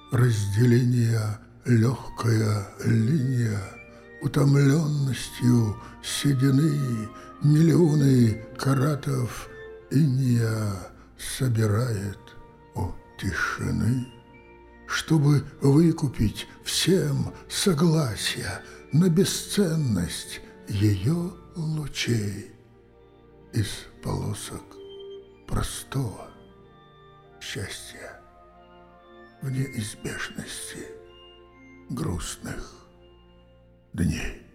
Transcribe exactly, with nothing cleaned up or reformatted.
разделения легкая линия, утомленностью седины миллионы каратов иния собирает у тишины, чтобы выкупить всем согласие на бесценность ее лучей из полосок простого счастья в неизбежности грустных дней.